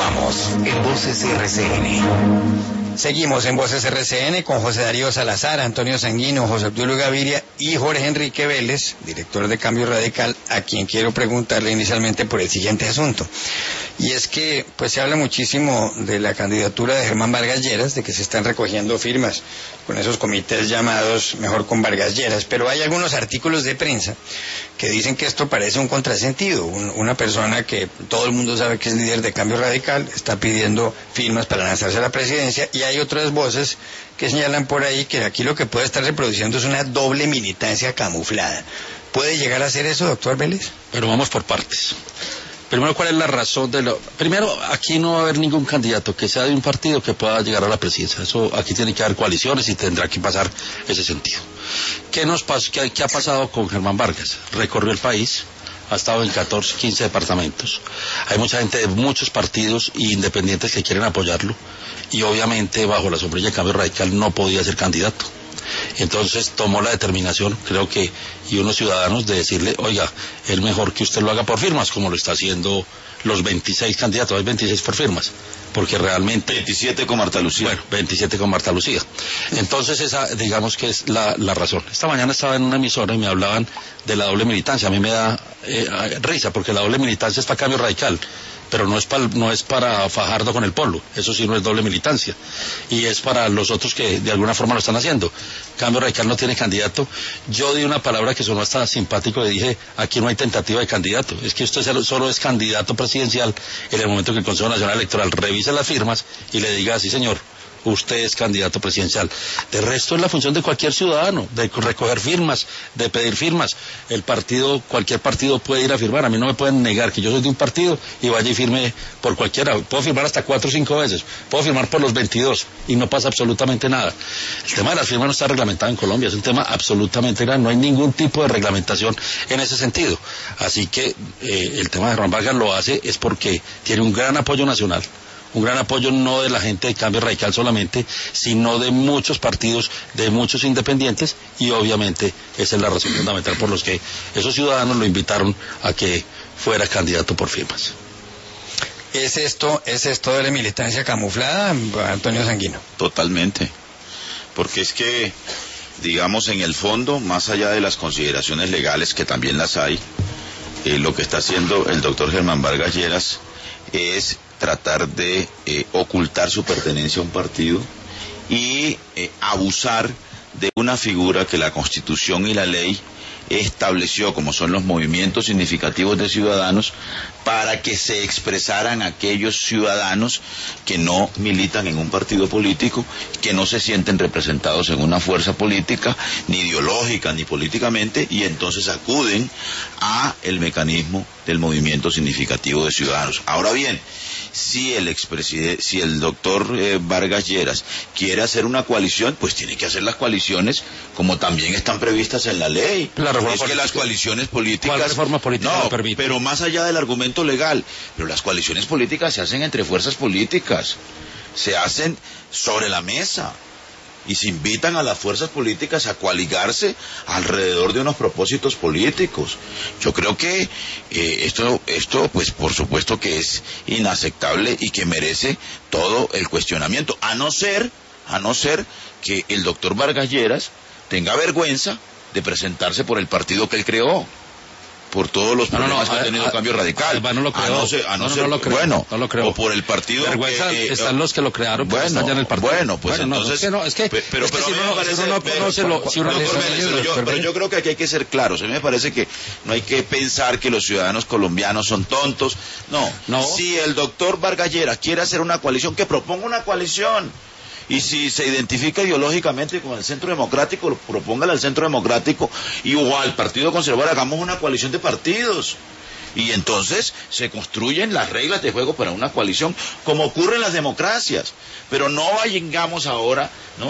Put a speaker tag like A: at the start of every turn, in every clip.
A: Continuamos en Voces RCN. Seguimos en Voces RCN con José Darío Salazar, Antonio Sanguino, José Obdulio Gaviria y Jorge Enrique Vélez, director de Cambio Radical, a quien quiero preguntarle inicialmente por el siguiente asunto. Y es que pues se habla muchísimo de la candidatura de Germán Vargas Lleras, de que se están recogiendo firmas con esos comités llamados Mejor con Vargas Lleras, pero hay algunos artículos de prensa que dicen que esto parece un contrasentido. Una persona que todo el mundo sabe que es líder de Cambio Radical está pidiendo firmas para lanzarse a la presidencia, y hay otras voces que señalan por ahí que aquí lo que puede estar reproduciendo es una doble militancia camuflada. ¿Puede llegar a ser eso, doctor Vélez?
B: Pero vamos por partes. Primero, ¿cuál es la razón de lo...? Primero, aquí no va a haber ningún candidato que sea de un partido que pueda llegar a la presidencia. Eso, aquí tiene que haber coaliciones y tendrá que pasar ese sentido. ¿Qué ha pasado con Germán Vargas? Recorrió el país, ha estado en 14, 15 departamentos. Hay mucha gente de muchos partidos independientes que quieren apoyarlo, y obviamente bajo la sombrilla de Cambio Radical no podía ser candidato. Entonces tomó la determinación, creo que, y unos ciudadanos, de decirle, oiga, es mejor que usted lo haga por firmas, como lo está haciendo los 26 candidatos, hay 26 por firmas, porque realmente...
C: 27 con Marta Lucía.
B: Bueno, 27 con Marta Lucía. Entonces esa, digamos que es la razón. Esta mañana estaba en una emisora y me hablaban de la doble militancia. A mí me da risa, porque la doble militancia es para Cambio Radical, pero no es para Fajardo con el Polo. Eso sí no es doble militancia, y es para los otros que de alguna forma lo están haciendo. Cambio Radical no tiene candidato. Yo di una palabra que sonó hasta simpático, le dije, aquí no hay tentativa de candidato, es que usted solo es candidato presidencial en el momento que el Consejo Nacional Electoral revise las firmas y le diga, sí señor, usted es candidato presidencial. De resto es la función de cualquier ciudadano, de recoger firmas, de pedir firmas. Cualquier partido puede ir a firmar. A mí no me pueden negar que yo soy de un partido y vaya y firme por cualquiera. Puedo firmar hasta 4 o 5 veces, puedo firmar por los 22 y no pasa absolutamente nada. El tema de las firmas no está reglamentado en Colombia, es un tema absolutamente grande, no hay ningún tipo de reglamentación en ese sentido. Así que el tema de Germán Vargas lo hace es porque tiene un gran apoyo nacional. Un gran apoyo no de la gente de Cambio Radical solamente, sino de muchos partidos, de muchos independientes, y obviamente esa es la razón fundamental por los que esos ciudadanos lo invitaron a que fuera candidato por firmas.
A: ¿Es esto de la militancia camuflada, Antonio Sanguino?
C: Totalmente, porque es que, digamos, en el fondo, más allá de las consideraciones legales, que también las hay, lo que está haciendo el doctor Germán Vargas Lleras es tratar de ocultar su pertenencia a un partido y abusar de una figura que la Constitución y la ley estableció, como son los movimientos significativos de ciudadanos, para que se expresaran aquellos ciudadanos que no militan en un partido político, que no se sienten representados en una fuerza política, ni ideológica, ni políticamente, y entonces acuden a el mecanismo del movimiento significativo de ciudadanos. Ahora bien, si el doctor Vargas Lleras quiere hacer una coalición, pues tiene que hacer las coaliciones como también están previstas en la ley. Que las coaliciones políticas...
B: ¿Cuál reforma política
C: no,
B: lo permite?
C: Pero más allá del argumento legal, pero las coaliciones políticas se hacen entre fuerzas políticas, se hacen sobre la mesa, y se invitan a las fuerzas políticas a coaligarse alrededor de unos propósitos políticos. Yo creo que esto pues por supuesto que es inaceptable y que merece todo el cuestionamiento, a no ser que el doctor Vargas Lleras tenga vergüenza de presentarse por el partido que él creó, por todos los problemas que ha tenido Cambio Radical.
B: No lo creo. No lo creo.
C: Bueno,
B: no lo creo.
C: O por el partido
B: vergüenza están los que lo crearon, pero están ya en el partido.
C: Bueno, pues entonces... Pero yo creo que aquí hay que ser claros. A mí me parece que no hay que pensar que los ciudadanos colombianos son tontos. No. Si el doctor Vargas Lleras quiere hacer una coalición, que proponga una coalición. Y si se identifica ideológicamente con el Centro Democrático, propóngale al Centro Democrático y o al Partido Conservador, hagamos una coalición de partidos. Y entonces se construyen las reglas de juego para una coalición, como ocurre en las democracias. Pero no vayamos ahora, ¿no?,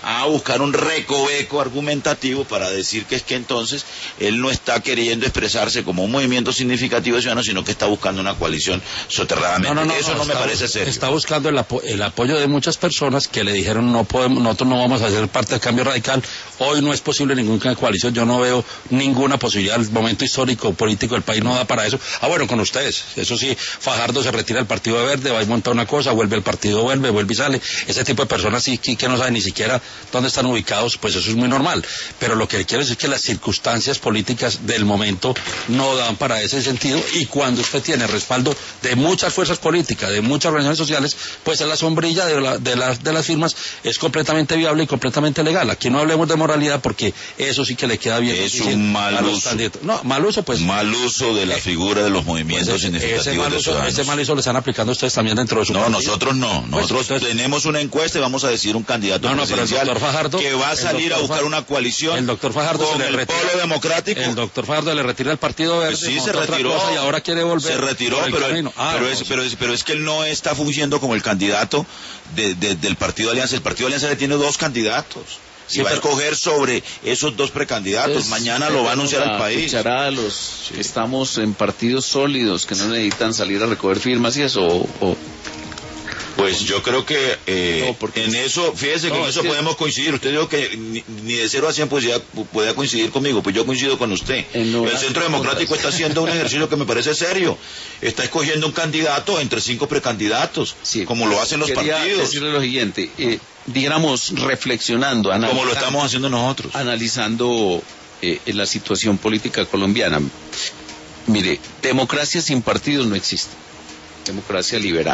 C: a buscar un recoveco argumentativo para decir que es que entonces él no está queriendo expresarse como un movimiento significativo de ciudadanos, sino que está buscando una coalición soterradamente. Eso no me parece serio.
B: Está buscando el apoyo de muchas personas que le dijeron nosotros no vamos a ser parte del Cambio Radical, hoy no es posible ninguna coalición, yo no veo ninguna posibilidad, el momento histórico, político del país no da para eso. Bueno, con ustedes, eso sí, Fajardo se retira del Partido Verde, va a montar una cosa, vuelve al partido, vuelve y sale, ese tipo de personas sí que no saben ni siquiera dónde están ubicados, pues eso es muy normal, pero lo que quiero decir es que las circunstancias políticas del momento no dan para ese sentido, y cuando usted tiene respaldo de muchas fuerzas políticas, de muchas organizaciones sociales, pues en la sombrilla de las firmas es completamente viable y completamente legal. Aquí no hablemos de moralidad porque eso sí que le queda bien.
C: Es un mal uso.
B: No, mal uso, pues.
C: Mal uso de la figura de los movimientos significativos de ciudadanos.
B: Ese mal uso le están aplicando ustedes también dentro de su partido.
C: Nosotros no. Nosotros tenemos una encuesta y vamos a decir un candidato presidencial que va a salir a buscar una coalición
B: el doctor Fajardo
C: con el Polo Democrático.
B: El doctor Fajardo le retira el Partido Verde.
C: Sí, se retiró.
B: Y ahora quiere volver.
C: Se retiró, pero es que él no está fungiendo como el candidato del Partido Alianza. El Partido Alianza le tiene 2 candidatos. Sí, y va a escoger sobre esos 2 precandidatos. Mañana lo va a anunciar al país.
D: ¿Escuchará a los que estamos en partidos sólidos, que no necesitan salir a recoger firmas y eso?
C: Pues yo creo que en eso, fíjese que en eso podemos coincidir. Usted dijo que ni de 0 a 100 podía coincidir conmigo, pues yo coincido con usted. El Centro Democrático está haciendo un ejercicio que me parece serio. Está escogiendo un candidato entre 5 precandidatos, como lo hacen los partidos.
D: Quería decirle lo siguiente, digamos, reflexionando,
C: como lo estamos haciendo nosotros.
D: Analizando la situación política colombiana. Mire, democracia sin partidos no existe. Democracia liberal.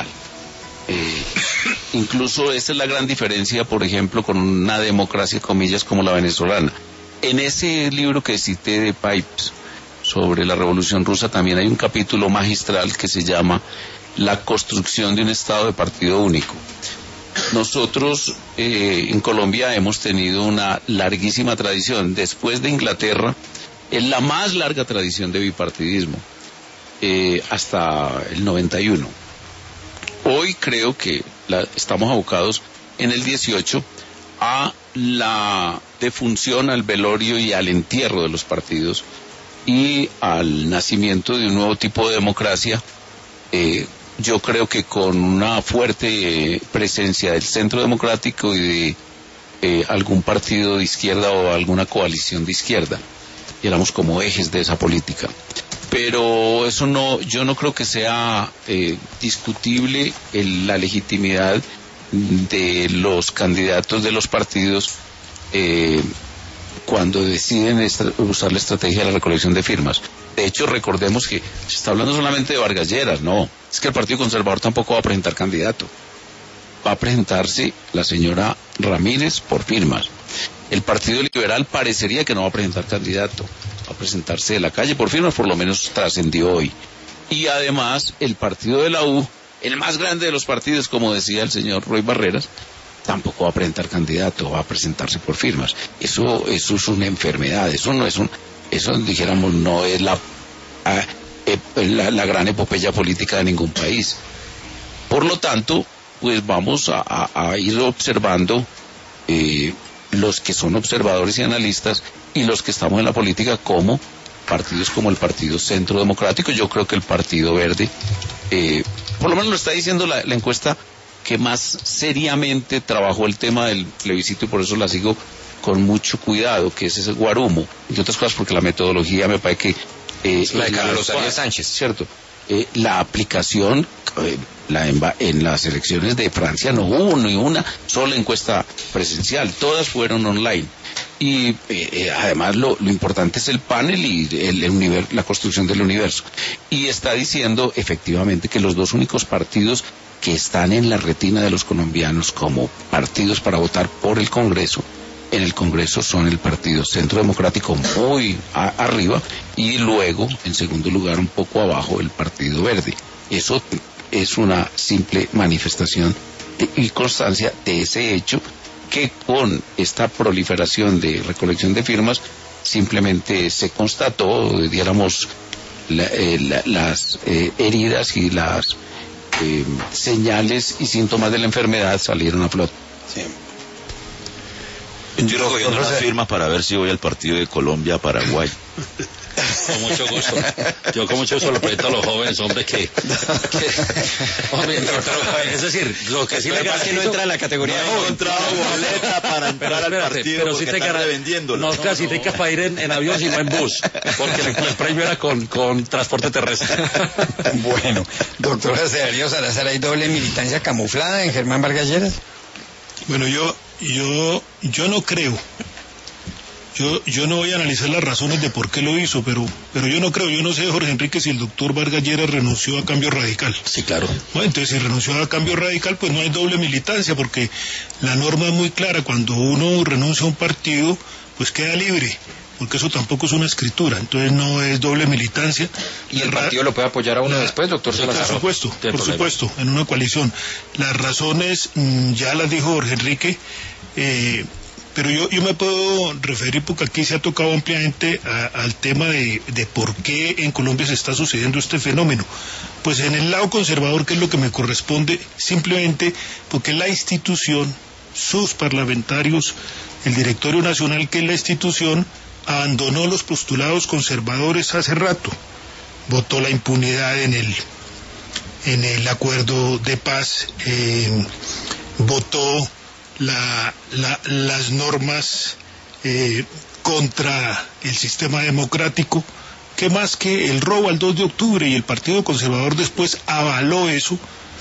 D: Incluso esa es la gran diferencia, por ejemplo, con una democracia, comillas, como la venezolana. En ese libro que cité de Pipes sobre la Revolución Rusa también hay un capítulo magistral que se llama La construcción de un Estado de partido único. Nosotros en Colombia hemos tenido una larguísima tradición. Después de Inglaterra, es la más larga tradición de bipartidismo, hasta el 91. Hoy creo que estamos abocados en el 18 a la defunción, al velorio y al entierro de los partidos y al nacimiento de un nuevo tipo de democracia. Yo creo que con una fuerte presencia del Centro Democrático y de algún partido de izquierda o alguna coalición de izquierda, y éramos como ejes de esa política. Pero eso yo no creo que sea discutible la legitimidad de los candidatos de los partidos cuando deciden usar la estrategia de la recolección de firmas. De hecho, recordemos que se está hablando solamente de Vargas Lleras, no, es que el Partido Conservador tampoco va a presentar candidato. Va a presentarse la señora Ramírez por firmas. El Partido Liberal parecería que no va a presentar candidato, va a presentarse de la calle por firmas, por lo menos trascendió hoy. Y además, el partido de la U, el más grande de los partidos, como decía el señor Roy Barreras, tampoco va a presentar candidato, va a presentarse por firmas. Eso es una enfermedad, eso dijéramos no es la gran epopeya política de ningún país. Por lo tanto, pues vamos a ir observando los que son observadores y analistas y los que estamos en la política como partidos como el Partido Centro Democrático. Yo creo que el Partido Verde, por lo menos lo está diciendo la encuesta que más seriamente trabajó el tema del plebiscito, y por eso la sigo con mucho cuidado, que es ese Guarumo, y otras cosas porque la metodología me parece que
A: la de Carlos Arias Sánchez,
D: cierto. La aplicación en las elecciones de Francia no hubo ni una sola encuesta presencial, todas fueron online. Y además lo importante es el panel y la construcción del universo. Y está diciendo efectivamente que los 2 únicos partidos que están en la retina de los colombianos como partidos para votar por el Congreso, en el Congreso son el Partido Centro Democrático muy arriba y luego, en segundo lugar, un poco abajo, el Partido Verde. Eso es una simple manifestación y constancia de ese hecho que con esta proliferación de recolección de firmas simplemente se constató, diéramos, las heridas y las señales y síntomas de la enfermedad salieron a flote.
A: Sí.
C: Estoy recogiendo unas firmas para ver si voy al partido de Colombia-Paraguay.
B: Con mucho gusto. Yo con mucho gusto lo presento a los jóvenes, hombre, hombre, es decir, lo que sí le garantizo...
A: no entra en la categoría
C: no he encontrado boleta para entrar al partido,
B: pero sí te
C: revendiéndolo.
B: No clasificas para ir en avión, sino en bus, porque el premio era con transporte terrestre.
A: Bueno, doctor José Darío Salazar, ¿hay doble militancia camuflada en Germán Vargas Lleras?
E: Bueno, yo no creo. Yo no voy a analizar las razones de por qué lo hizo, pero yo no creo, yo no sé, Jorge Enrique, si el doctor Vargas Lleras renunció a Cambio Radical.
B: Sí, claro.
E: Bueno, entonces si renunció a Cambio Radical, pues no hay doble militancia, porque la norma es muy clara, cuando uno renuncia a un partido, pues queda libre, porque eso tampoco es una escritura, entonces no es doble militancia.
F: ¿Y el partido lo puede apoyar a uno después, doctor Salazar?
E: Por supuesto, en una coalición. Las razones ya las dijo Jorge Enrique, pero yo me puedo referir, porque aquí se ha tocado ampliamente al tema de por qué en Colombia se está sucediendo este fenómeno. Pues en el lado conservador, que es lo que me corresponde, simplemente porque la institución, sus parlamentarios, el Directorio Nacional, que es la institución, abandonó los postulados conservadores hace rato. Votó la impunidad en el acuerdo de paz, votó las normas contra el sistema democrático, que más que el robo al 2 de octubre, y el Partido Conservador después avaló eso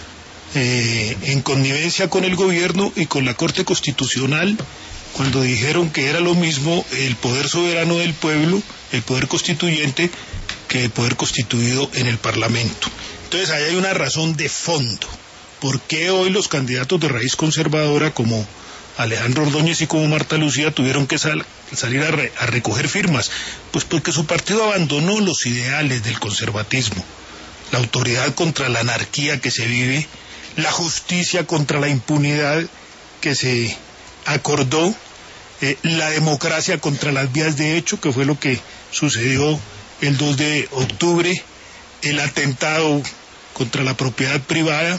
E: en connivencia con el gobierno y con la Corte Constitucional, cuando dijeron que era lo mismo el poder soberano del pueblo, el poder constituyente, que el poder constituido en el Parlamento. Entonces ahí hay una razón de fondo. ¿Por qué hoy los candidatos de raíz conservadora como Alejandro Ordóñez y como Marta Lucía tuvieron que salir a recoger firmas? Pues porque su partido abandonó los ideales del conservatismo, la autoridad contra la anarquía que se vive, la justicia contra la impunidad que se acordó, la democracia contra las vías de hecho, que fue lo que sucedió el 2 de octubre, el atentado contra la propiedad privada,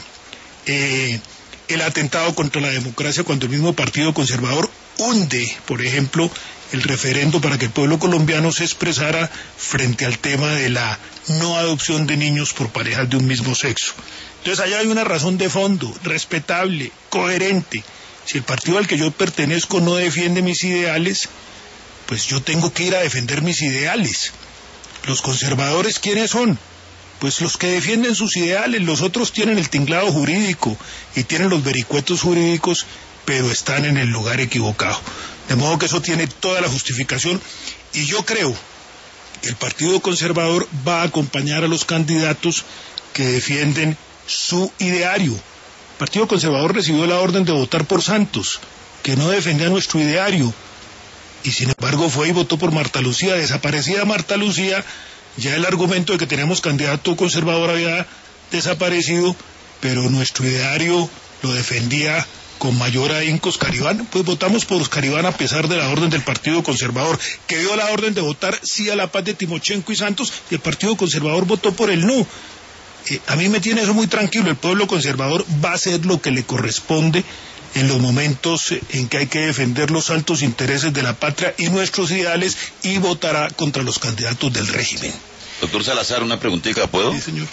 E: el atentado contra la democracia, cuando el mismo Partido Conservador hunde, por ejemplo, el referendo para que el pueblo colombiano se expresara frente al tema de la no adopción de niños por parejas de un mismo sexo. Entonces allá hay una razón de fondo, respetable, coherente. Si el partido al que yo pertenezco no defiende mis ideales, pues yo tengo que ir a defender mis ideales. ¿Los conservadores quiénes son? Pues los que defienden sus ideales. Los otros tienen el tinglado jurídico y tienen los vericuetos jurídicos, pero están en el lugar equivocado. De modo que eso tiene toda la justificación, y yo creo que el Partido Conservador va a acompañar a los candidatos que defienden su ideario. El Partido Conservador recibió la orden de votar por Santos, que no defendía nuestro ideario, y sin embargo fue y votó por Marta Lucía. Desaparecida Marta Lucía, ya el argumento de que teníamos candidato conservador había desaparecido, pero nuestro ideario lo defendía con mayor ahínco Oscar-Iván. Pues votamos por Oscar-Iván a pesar de la orden del Partido Conservador, que dio la orden de votar sí a la paz de Timochenko y Santos, y el Partido Conservador votó por el no. A mí me tiene eso muy tranquilo. El pueblo conservador va a hacer lo que le corresponde en los momentos en que hay que defender los altos intereses de la patria y nuestros ideales, y votará contra los candidatos del régimen.
C: Doctor Salazar, una preguntita, ¿puedo?
E: Sí, señor.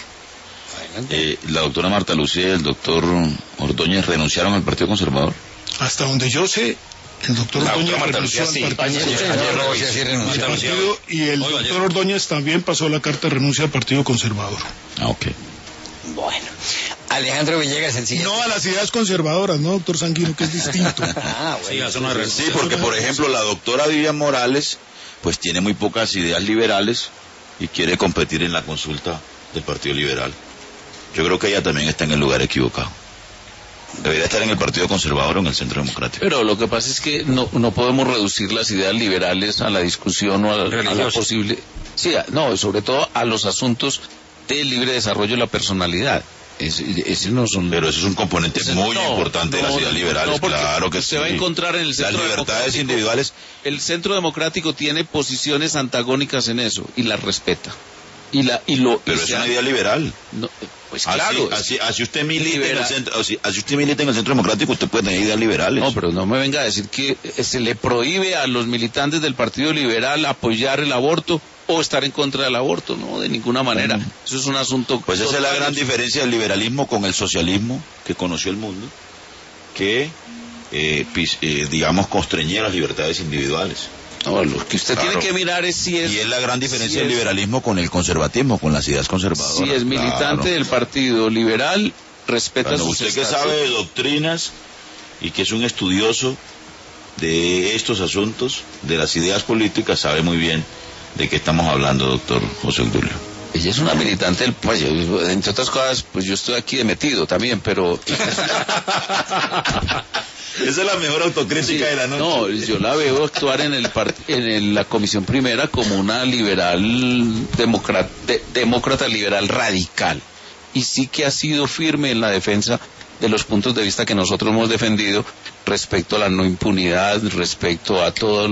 C: La doctora Marta Lucía y el doctor Ordóñez renunciaron al Partido Conservador.
E: Hasta donde yo sé, el doctor Ordóñez renunció al partido, y el doctor Ordóñez también pasó la carta de renuncia al Partido Conservador.
C: Ah, ok.
A: Bueno, Alejandro Villegas, el siguiente.
E: No a las ideas conservadoras, ¿no, doctor Sanguino? Que es distinto.
C: Sí, porque por ejemplo la doctora Vivian Morales pues tiene muy pocas ideas liberales y quiere competir en la consulta del Partido Liberal. Yo creo que ella también está en el lugar equivocado. Debería estar en el Partido Conservador o en el Centro Democrático.
D: Pero lo que pasa es que no podemos reducir las ideas liberales a la discusión o a la posible... Sí, no, sobre todo a los asuntos del libre desarrollo de la personalidad. Ese no son...
C: Pero eso es un componente muy importante de las ideas liberales, claro que
D: se va a encontrar en el centro
C: las libertades individuales.
D: El Centro Democrático tiene posiciones antagónicas en eso y las respeta.
C: Pero es una idea liberal.
D: No, Pues claro.
C: Así usted milita en el centro, así usted milita en el Centro Democrático, usted puede tener ideas liberales.
D: No, pero no me venga a decir que se le prohíbe a los militantes del Partido Liberal apoyar el aborto o estar en contra del aborto, no, de ninguna manera. Eso es un asunto...
C: Pues esa es la gran diferencia del liberalismo con el socialismo que conoció el mundo, que, digamos, constreñía las libertades individuales.
D: No, lo que usted tiene que mirar es si es...
C: Y es la gran diferencia del liberalismo con el conservatismo, con las ideas conservadoras.
D: Si es militante del Partido Liberal, respeta sus
C: usted que sabe de doctrinas y que es un estudioso de estos asuntos, de las ideas políticas, sabe muy bien de qué estamos hablando, doctor José Obdulio.
D: Ella es una militante del... Pues, entre otras cosas, pues yo estoy aquí de metido también, pero...
C: Esa es la mejor autocrítica de la noche.
D: No, yo la veo actuar en la Comisión Primera como una liberal, demócrata liberal radical. Y sí que ha sido firme en la defensa de los puntos de vista que nosotros hemos defendido respecto a la no impunidad, respecto a todas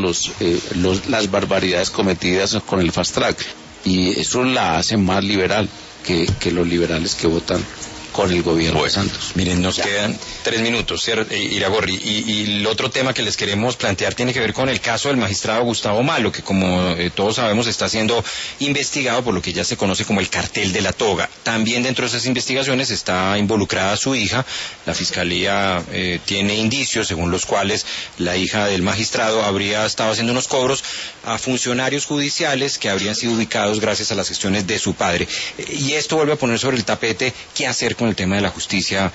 D: las barbaridades cometidas con el fast track. Y eso la hace más liberal que los liberales que votan con el gobierno de Santos.
F: Miren, nos quedan 3 minutos, Iragorri, y el otro tema que les queremos plantear tiene que ver con el caso del magistrado Gustavo Malo, que como todos sabemos está siendo investigado por lo que ya se conoce como el cartel de la toga. También dentro de esas investigaciones está involucrada su hija. La fiscalía tiene indicios según los cuales la hija del magistrado habría estado haciendo unos cobros a funcionarios judiciales que habrían sido ubicados gracias a las gestiones de su padre. Y esto vuelve a poner sobre el tapete qué hacer con el tema de la justicia,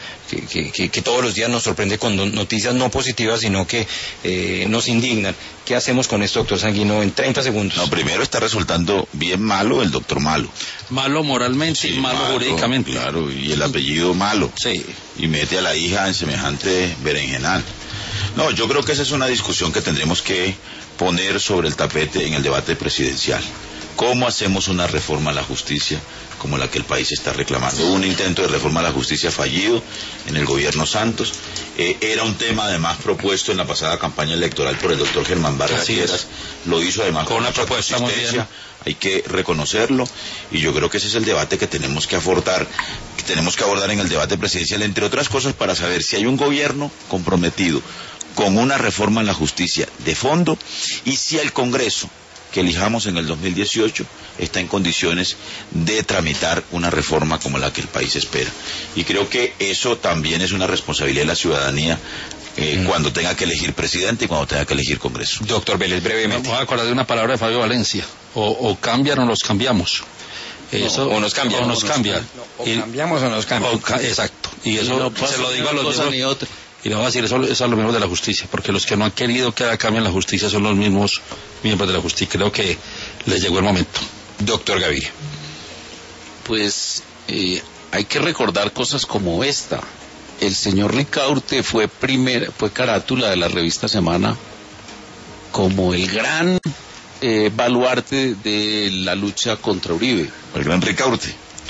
F: que todos los días nos sorprende con noticias no positivas, sino que nos indignan. ¿Qué hacemos con esto, doctor Sanguino, en 30 segundos?
C: No, primero está resultando bien malo el doctor Malo.
B: Malo moralmente y malo jurídicamente.
C: Claro, y el apellido Malo.
B: Sí.
C: Y mete a la hija en semejante berenjenal. No, yo creo que esa es una discusión que tendremos que poner sobre el tapete en el debate presidencial. ¿Cómo hacemos una reforma a la justicia como la que el país está reclamando? Hubo un intento de reforma a la justicia fallido en el gobierno Santos. Era un tema además propuesto en la pasada campaña electoral por el doctor Germán Vargas Lleras. Lo hizo además
B: con una propuesta muy bien.
C: Hay que reconocerlo, y yo creo que ese es el debate que tenemos que abordar en el debate presidencial, entre otras cosas, para saber si hay un gobierno comprometido con una reforma en la justicia de fondo, y si el Congreso que elijamos en el 2018 está en condiciones de tramitar una reforma como la que el país espera. Y creo que eso también es una responsabilidad de la ciudadanía cuando tenga que elegir presidente y cuando tenga que elegir Congreso.
F: Doctor Vélez, brevemente.
B: Me voy a acordar de una palabra de Fabio Valencia: o cambian o nos cambiamos. Eso,
F: o nos cambian.
B: O nos cambian.
F: O cambiamos o nos cambian.
B: Exacto. Y eso se lo digo a los mismos. Y le voy a decir, eso es a los miembros de la justicia, porque los que no han querido que haya cambio en la justicia son los mismos miembros de la justicia. Creo que les llegó el momento.
F: Doctor Gaviria.
D: Pues hay que recordar cosas como esta. El señor Ricaurte fue carátula de la revista Semana como el gran baluarte de la lucha contra Uribe.
C: El gran Ricaurte.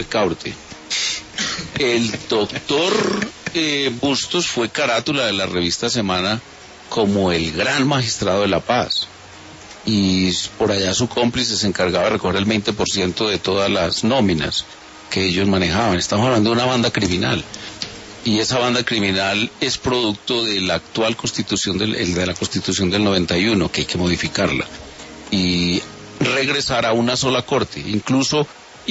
D: El doctor Bustos fue carátula de la revista Semana como el gran magistrado de la paz, y por allá su cómplice se encargaba de recoger el 20% de todas las nóminas que ellos manejaban. Estamos hablando de una banda criminal, y esa banda criminal es producto de la actual constitución de la Constitución del 91, que hay que modificarla y regresar a una sola corte, incluso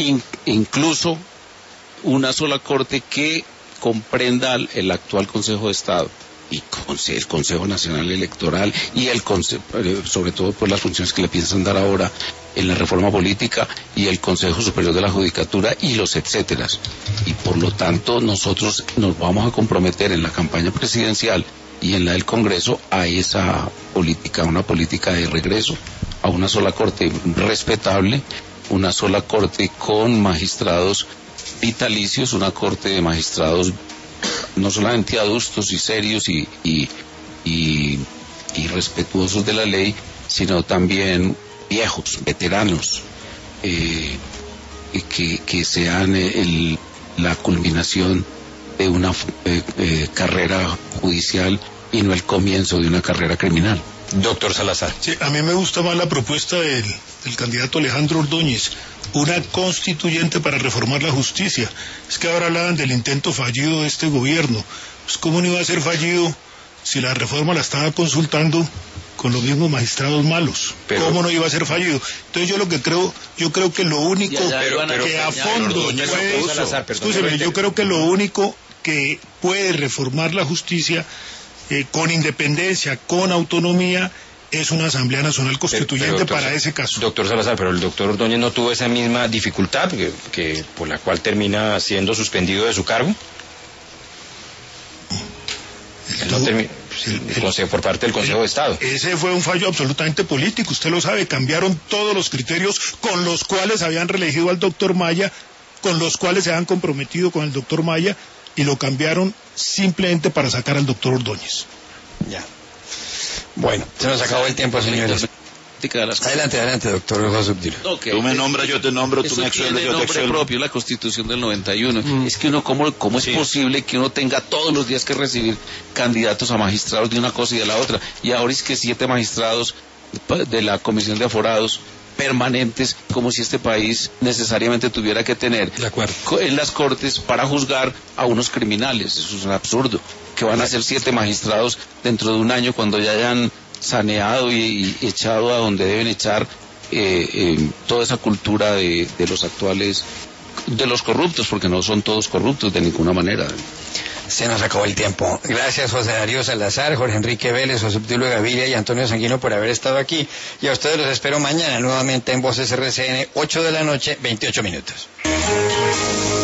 D: una sola corte que comprenda el actual Consejo de Estado y el Consejo Nacional Electoral y sobre todo por las funciones que le piensan dar ahora en la reforma política, y el Consejo Superior de la Judicatura y los etcéteras. Y por lo tanto nosotros nos vamos a comprometer en la campaña presidencial y en la del Congreso a esa política, una política de regreso a una sola corte respetable, una sola corte con magistrados vitalicios, una corte de magistrados no solamente adustos y serios y respetuosos de la ley, sino también viejos, veteranos, que sean la culminación de una carrera judicial y no el comienzo de una carrera criminal.
F: Doctor Salazar.
E: Sí, a mí me gusta más la propuesta del candidato Alejandro Ordóñez, una constituyente para reformar la justicia. Es que ahora hablaban del intento fallido de este gobierno. Pues ¿cómo no iba a ser fallido si la reforma la estaba consultando con los mismos magistrados malos? ¿Cómo no iba a ser fallido? Entonces yo creo que lo único que a fondo yo creo que lo único que puede reformar la justicia con independencia, con autonomía, es una Asamblea Nacional Constituyente para ese caso.
F: Doctor Salazar, pero el doctor Ordóñez no tuvo esa misma dificultad que por la cual termina siendo suspendido de su cargo. Por parte del Consejo de Estado.
E: Ese fue un fallo absolutamente político, usted lo sabe, cambiaron todos los criterios con los cuales habían reelegido al doctor Maya, con los cuales se habían comprometido con el doctor Maya, y lo cambiaron simplemente para sacar al doctor Ordóñez.
A: Ya. Bueno, se nos acabó el tiempo, señores. Adelante, doctor José Obdulio.
C: Okay. Tú me nombras, yo te nombro, tú me excedes, yo te excedo.
D: Propio, la Constitución del 91. Es que uno, ¿cómo es posible que uno tenga todos los días que recibir candidatos a magistrados de una cosa y de la otra? Y ahora es que 7 magistrados de la Comisión de Aforados permanentes, como si este país necesariamente tuviera que tener en las Cortes para juzgar a unos criminales. Eso es un absurdo. Que van a ser 7 magistrados dentro de un año cuando ya hayan saneado y echado a donde deben echar toda esa cultura de los actuales, de los corruptos, porque no son todos corruptos de ninguna manera.
A: Se nos acabó el tiempo. Gracias, José Darío Salazar, Jorge Enrique Vélez, José Obdulio Gaviria y Antonio Sanguino por haber estado aquí. Y a ustedes los espero mañana nuevamente en Voces RCN, 8 de la noche, 28 minutos.